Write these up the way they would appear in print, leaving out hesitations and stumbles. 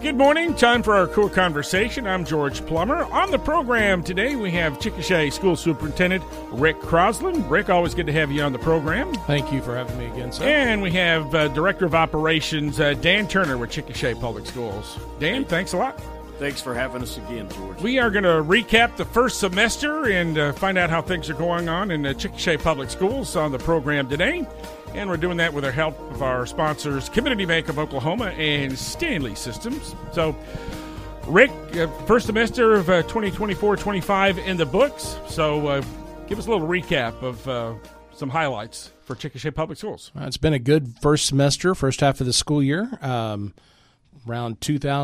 Good morning. Time for our cool conversation. I'm George Plummer. On the program today, we have Chickasha School Superintendent Rick Crosland. Rick, always good to have you on the program. Thank you for having me again, sir. And we have Director of Operations Dan Turner with Chickasha Public Schools. Dan, thanks a lot. Thanks for having us again, George. We are going to recap the first semester and find out how things are going on in Chickasha Public Schools on the program today. And we're doing that with the help of our sponsors, Community Bank of Oklahoma and Stanley Systems. So, Rick, first semester of 2024-25 in the books. So, give us a little recap of some highlights for Chickasha Public Schools. It's been a good first semester, first half of the school year. Around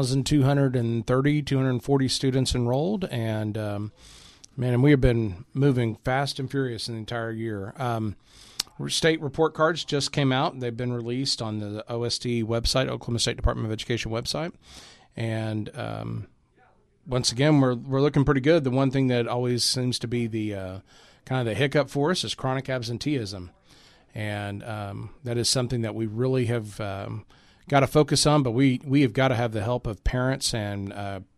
240 students enrolled. And, we have been moving fast and furious in the entire year. State report cards just came out. They've been released on the OSD website, Oklahoma State Department of Education website. And once again, we're looking pretty good. The one thing that always seems to be the kind of the hiccup for us is chronic absenteeism. And that is something that we really have got to focus on, but we have got to have the help of parents and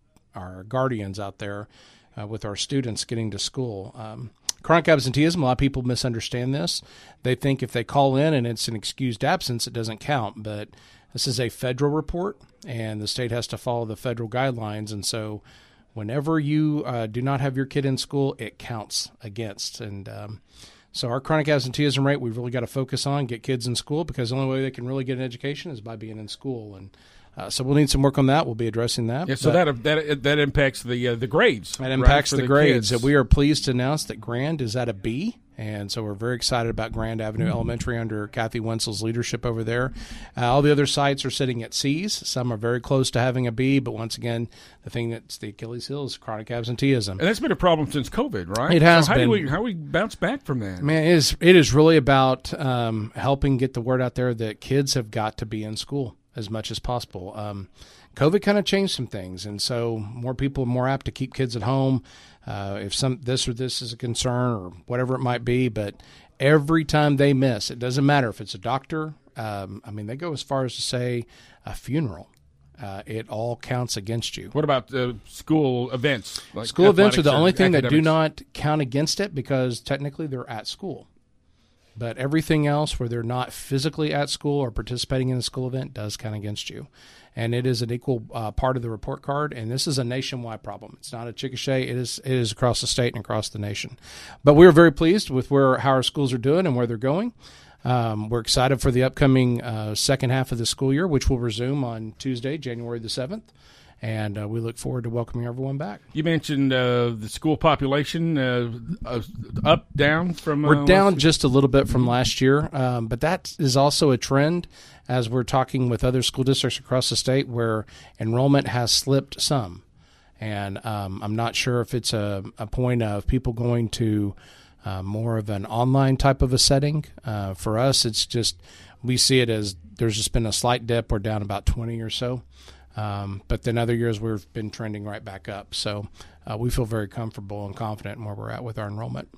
our guardians out there with our students getting to school. Chronic absenteeism, a lot of people misunderstand this. They think if they call in and it's an excused absence, it doesn't count. But this is a federal report, and the state has to follow the federal guidelines. And so whenever you do not have your kid in school, it counts against. And so our chronic absenteeism rate, we've really got to focus on, get kids in school, because the only way they can really get an education is by being in school. And so we'll need some work on that. We'll be addressing that. Yeah, so that impacts the grades. That impacts right, the grades. We are pleased to announce that Grand is at a B, and so we're very excited about Grand Avenue Elementary under Kathy Wenzel's leadership over there. All the other sites are sitting at C's. Some are very close to having a B, but once again, the thing that's the Achilles heel is chronic absenteeism. And that's been a problem since COVID, right? It has been. been. How do we bounce back from that? Man, it is really about helping get the word out there that kids have got to be in school as much as possible. COVID kind of changed some things, and so more people are more apt to keep kids at home if this is a concern or whatever it might be. But every time they miss, it doesn't matter if it's a doctor. They go as far as to say a funeral. It all counts against you. What about school events? Like school events are the only thing that do academics? not count against it because technically they're at school. But everything else where they're not physically at school or participating in a school event does count against you. And it is an equal part of the report card, and this is a nationwide problem. It's not a Chickasha. It is across the state and across the nation. But we're very pleased with how our schools are doing and where they're going. We're excited for the upcoming second half of the school year, which will resume on Tuesday, January the 7th. And we look forward to welcoming everyone back. You mentioned the school population up, down from... We're down just a little bit from last year, but that is also a trend as we're talking with other school districts across the state where enrollment has slipped some. And I'm not sure if it's a point of people going to more of an online type of a setting. For us, it's just we see it as there's just been a slight dip. We're down about 20 or so. But then other years we've been trending right back up. So we feel very comfortable and confident in where we're at with our enrollment.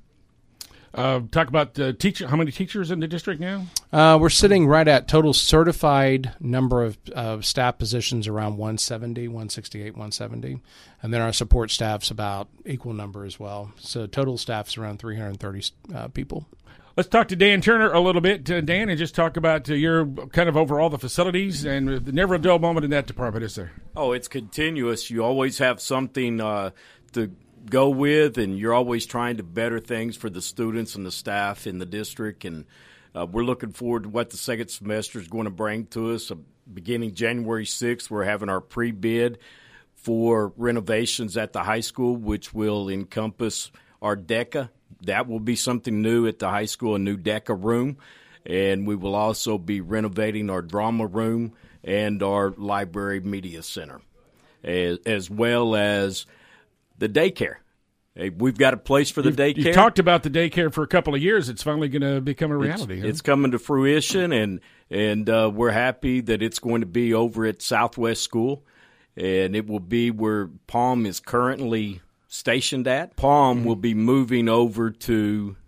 Talk about how many teachers in the district now? We're sitting right at total certified number of staff positions around 170, 168, 170. And then our support staff's about equal number as well. So total staff's around 330 people. Let's talk to Dan Turner a little bit, Dan, and just talk about your kind of overall the facilities, and never a dull moment in that department, is there? Oh, it's continuous. You always have something to go with, and you're always trying to better things for the students and the staff in the district. And we're looking forward to what the second semester is going to bring to us. Beginning January 6th, we're having our pre-bid for renovations at the high school, which will encompass our DECA. That will be something new at the high school, a new DECA room. And we will also be renovating our drama room and our library media center, as well as the daycare. Hey, we've got a place for the daycare. You've talked about the daycare for a couple of years. It's finally going to become a reality. It's coming to fruition, and we're happy that it's going to be over at Southwest School, and it will be where Palm is currently stationed at. Palm will be moving over to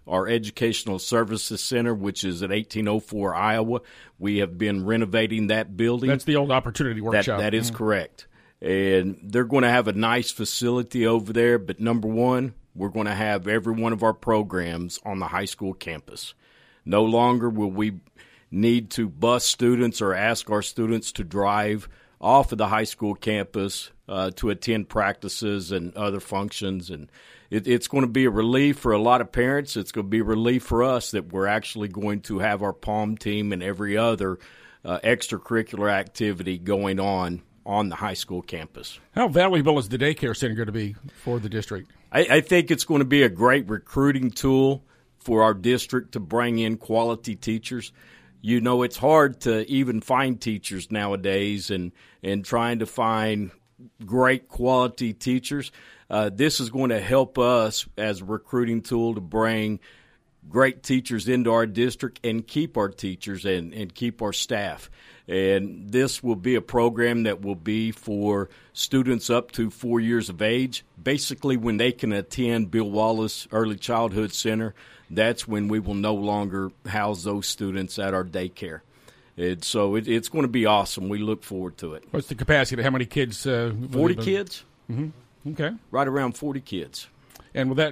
our Educational Services Center, which is at 1804 Iowa. We have been renovating that building. That's the old Opportunity Workshop. That is correct. And they're going to have a nice facility over there, but number one, we're going to have every one of our programs on the high school campus. No longer will we need to bus students or ask our students to drive off of the high school campus to attend practices and other functions. And it's going to be a relief for a lot of parents. It's going to be a relief for us that we're actually going to have our PALM team and every other extracurricular activity going on the high school campus. How valuable is the daycare center going to be for the district? I think it's going to be a great recruiting tool for our district to bring in quality teachers. You know, it's hard to even find teachers nowadays, and trying to find great quality teachers. This is going to help us as a recruiting tool to bring great teachers into our district and keep our teachers and keep our staff. And this will be a program that will be for students up to 4 years of age. Basically, when they can attend Bill Wallace Early Childhood Center, that's when we will no longer house those students at our daycare. So it's going to be awesome. We look forward to it. What's the capacity? How many kids? 40 kids. Mm-hmm. Okay. Right around 40 kids. And will that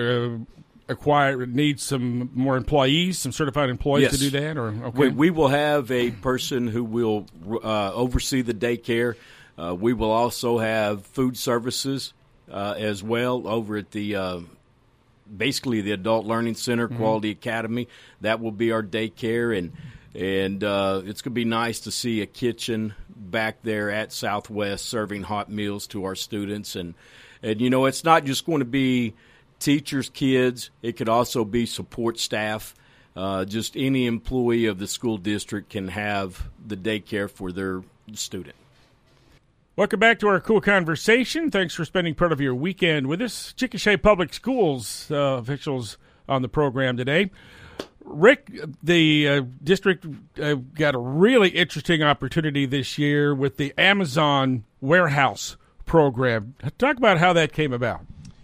need some more employees, some certified employees Yes. to do that? Or okay. We will have a person who will oversee the daycare. We will also have food services as well over at the basically the Adult Learning Center, Quality Academy. That will be our daycare, and it's going to be nice to see a kitchen back there at Southwest serving hot meals to our students. And you know, it's not just going to be teachers, kids. It could also be support staff. Just any employee of the school district can have the daycare for their student. Welcome back to our cool conversation. Thanks for spending part of your weekend with us. Chickasha Public Schools officials on the program today. Rick, the district got a really interesting opportunity this year with the Amazon warehouse program. Talk about how that came about.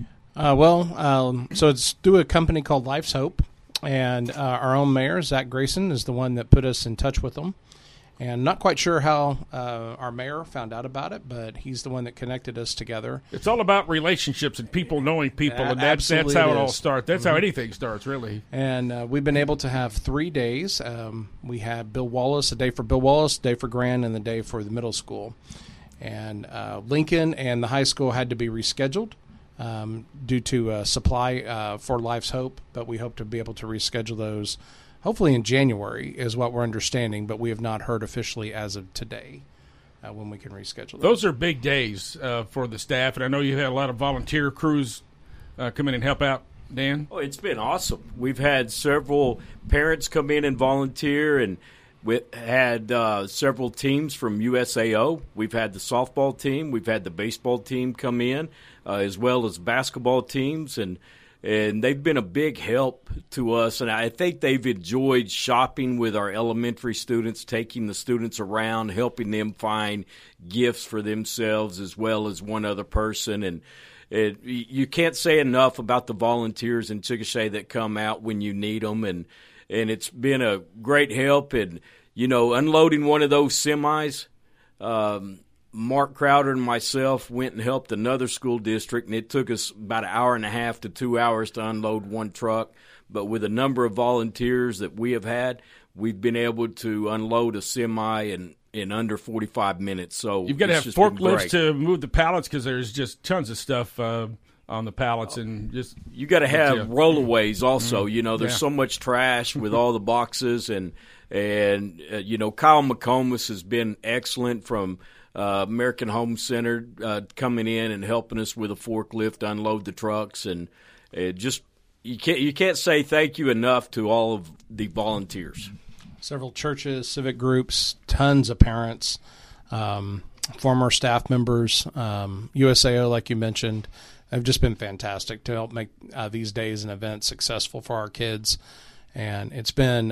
So it's through a company called Life's Hope, and our own mayor, Zach Grayson, is the one that put us in touch with them. And not quite sure how our mayor found out about it, but he's the one that connected us together. It's all about relationships and people knowing people, and that's how it all starts. That's how anything starts, really. And we've been able to have 3 days. We had Bill Wallace, a day for Bill Wallace, a day for Grand, and the day for the middle school. And Lincoln and the high school had to be rescheduled due to supply for Life's Hope, but we hope to be able to reschedule those hopefully in January is what we're understanding, but we have not heard officially as of today when we can reschedule those are big days for the staff, and I know you had a lot of volunteer crews come in and help out, Dan. Oh, it's been awesome. We've had several parents come in and volunteer, and we had several teams from USAO. We've had the softball team. We've had the baseball team come in, as well as basketball teams, and they've been a big help to us. And I think they've enjoyed shopping with our elementary students, taking the students around, helping them find gifts for themselves as well as one other person. And you can't say enough about the volunteers in Chickasha that come out when you need them. And it's been a great help. And, you know, unloading one of those semis, Mark Crowder and myself went and helped another school district, and it took us about an hour and a half to 2 hours to unload one truck. But with a number of volunteers that we have had, we've been able to unload a semi in under 45 minutes. So you've got to have forklifts to move the pallets because there's just tons of stuff on the pallets, and just you got to have rollaways also. You know, there's so much trash with all the boxes, and you know, Kyle McComas has been excellent from American Home Center coming in and helping us with a forklift to unload the trucks, and just you can't say thank you enough to all of the volunteers. Several churches, civic groups, tons of parents, former staff members, USAO, like you mentioned, have just been fantastic to help make these days and events successful for our kids, and it's been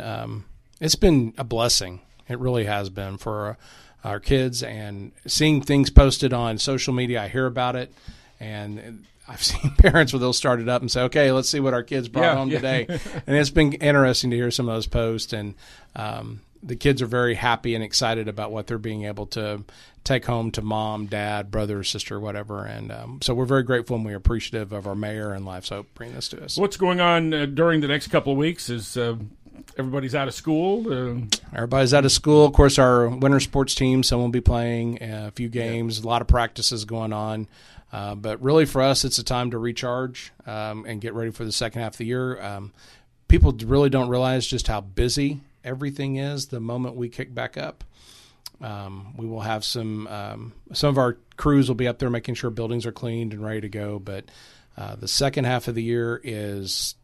a blessing. It really has been for our kids, and seeing things posted on social media, I hear about it, and I've seen parents where they'll start it up and say, okay, let's see what our kids brought home today. And it's been interesting to hear some of those posts. And the kids are very happy and excited about what they're being able to take home to mom, dad, brother, sister, whatever. And so we're very grateful and we're appreciative of our mayor and Life's Hope bringing this to us. What's going on during the next couple of weeks is everybody's out of school. Everybody's out of school. Of course, our winter sports team, some will be playing a few games, a lot of practices going on. But really for us, it's a time to recharge and get ready for the second half of the year. People really don't realize just how busy everything is the moment we kick back up. We will have some of our crews will be up there making sure buildings are cleaned and ready to go. But the second half of the year is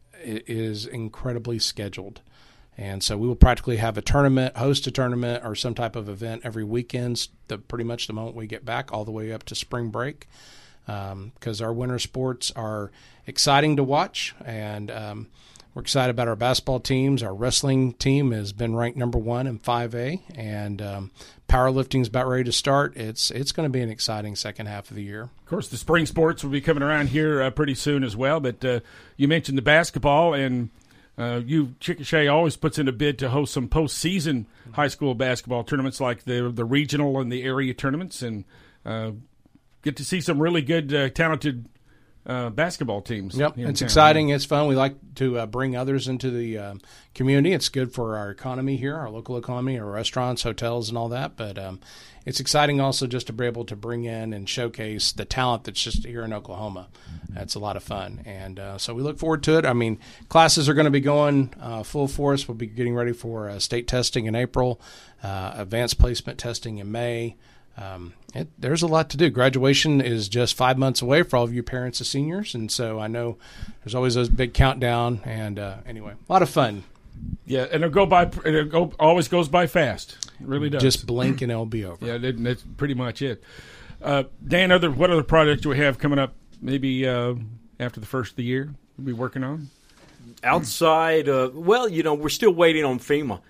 incredibly scheduled. And so we will practically have a tournament, host a tournament or some type of event every weekend, pretty much the moment we get back all the way up to spring break, because our winter sports are exciting to watch. And we're excited about our basketball teams. Our wrestling team has been ranked number 1 in 5A, and powerlifting is about ready to start. It's going to be an exciting second half of the year. Of course, the spring sports will be coming around here pretty soon as well. But you mentioned the basketball, and Chickasha always puts in a bid to host some postseason high school basketball tournaments like the regional and the area tournaments, and get to see some really good, talented basketball teams. Yep, it's exciting. It's fun. We like to bring others into the community. It's good for our economy here, our local economy, our restaurants, hotels, and all that. But it's exciting also just to be able to bring in and showcase the talent that's just here in Oklahoma. It's a lot of fun. And so we look forward to it. I mean, classes are going to be going full force. We'll be getting ready for state testing in April, advanced placement testing in May. There's a lot to do. Graduation is just 5 months away for all of you parents of seniors, and so I know there's always a big countdown. And anyway, a lot of fun. Yeah, and always goes by fast. It really does. Just blink and it'll be over. Yeah, that's pretty much it. Dan, what other projects do we have coming up? Maybe after the first of the year, we'll be working on. Outside, we're still waiting on FEMA.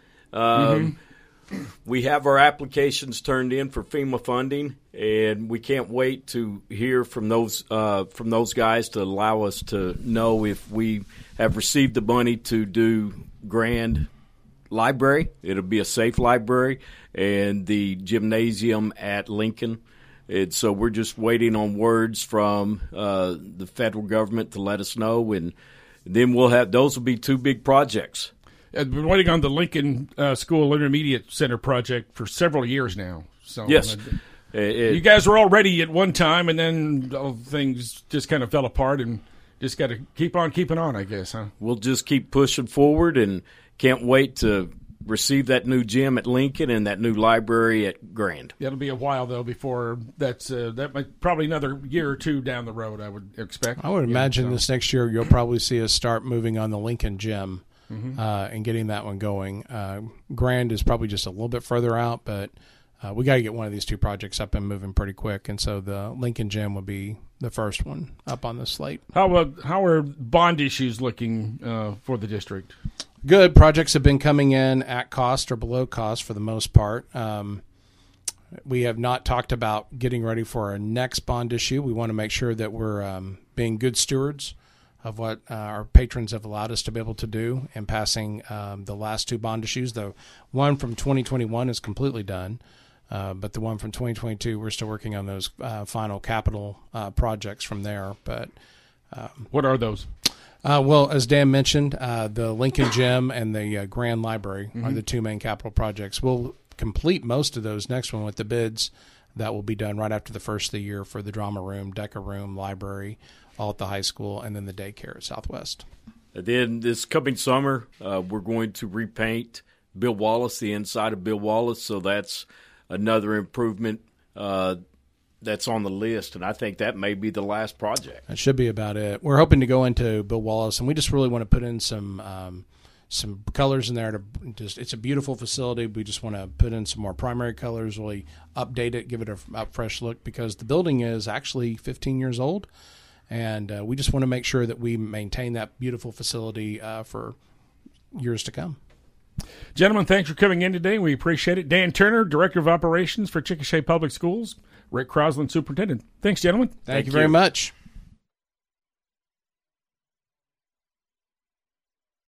We have our applications turned in for FEMA funding, and we can't wait to hear from those guys to allow us to know if we have received the money to do Grand Library. It'll be a safe library, and the gymnasium at Lincoln. And so we're just waiting on words from the federal government to let us know, and then those will be 2 big projects. I've been waiting on the Lincoln School Intermediate Center project for several years now. So yes. You guys were all ready at one time, and then things just kind of fell apart, and just got to keep on keeping on, I guess, huh? We'll just keep pushing forward, and can't wait to receive that new gym at Lincoln and that new library at Grand. It'll be a while, though, before that might probably another year or 2 down the road, I would expect. I would imagine this next year you'll probably see us start moving on the Lincoln gym. And getting that one going. Grand is probably just a little bit further out, but we got to get one of these 2 projects up and moving pretty quick. And so the Lincoln Gym would be the first one up on the slate. How are bond issues looking for the district? Good. Projects have been coming in at cost or below cost for the most part. We have not talked about getting ready for our next bond issue. We want to make sure that we're being good stewards of what our patrons have allowed us to be able to do in passing the last 2 bond issues. The one from 2021 is completely done, but the one from 2022, we're still working on those final capital projects from there. But what are those? Well, as Dan mentioned, the Lincoln Gym and the Grand Library are the 2 main capital projects. We'll complete most of those next one with the bids that will be done right after the first of the year for the drama room, DECA room, library, all at the high school, and then the daycare at Southwest. And then this coming summer, we're going to repaint Bill Wallace, the inside of Bill Wallace, so that's another improvement that's on the list, and I think that may be the last project. That should be about it. We're hoping to go into Bill Wallace, and we just really want to put in some colors in there. It's a beautiful facility. We just want to put in some more primary colors, really update it, give it a fresh look, because the building is actually 15 years old. And we just want to make sure that we maintain that beautiful facility for years to come. Gentlemen, thanks for coming in today. We appreciate it. Dan Turner, Director of Operations for Chickasha Public Schools. Rick Crosland, Superintendent. Thanks, gentlemen. Thank you very much.